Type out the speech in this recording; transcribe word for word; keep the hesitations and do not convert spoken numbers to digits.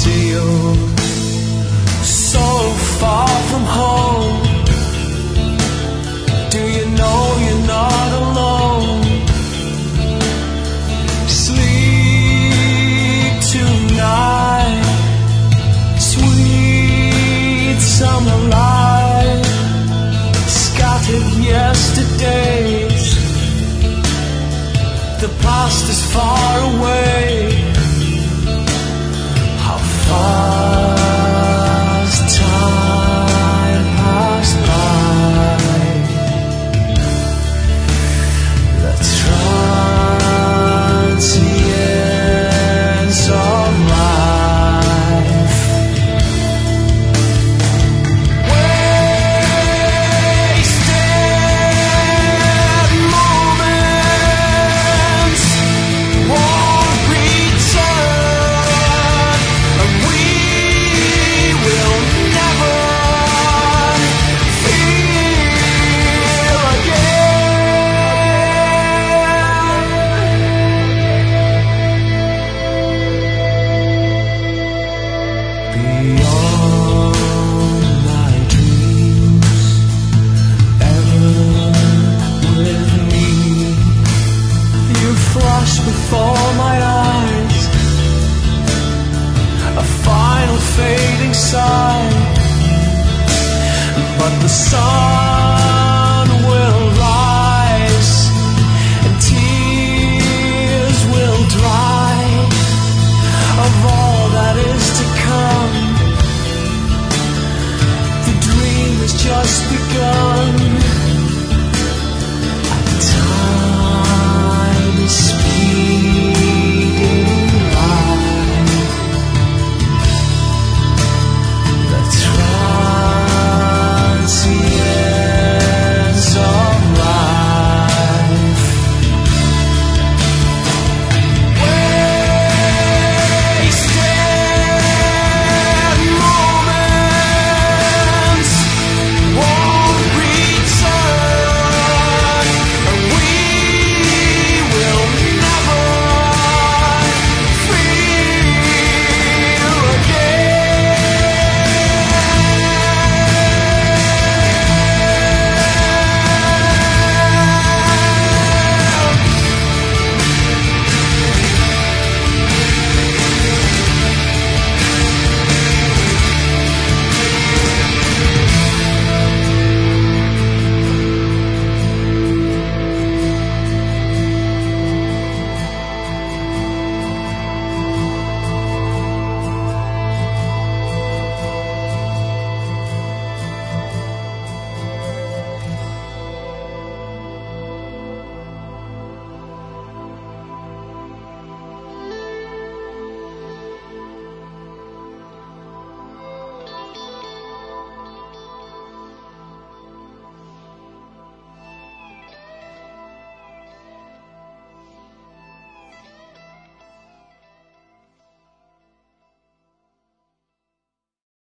see you so far from home. Do you know you're not alone? Sleep tonight, sweet summer light, scattered yesterdays. The past is far away. How fast time passed by. The transience of life. Wasted moments won't return, and we will never feel beyond my dreams, ever with me. You flash before my eyes, a final fading sign, but the sun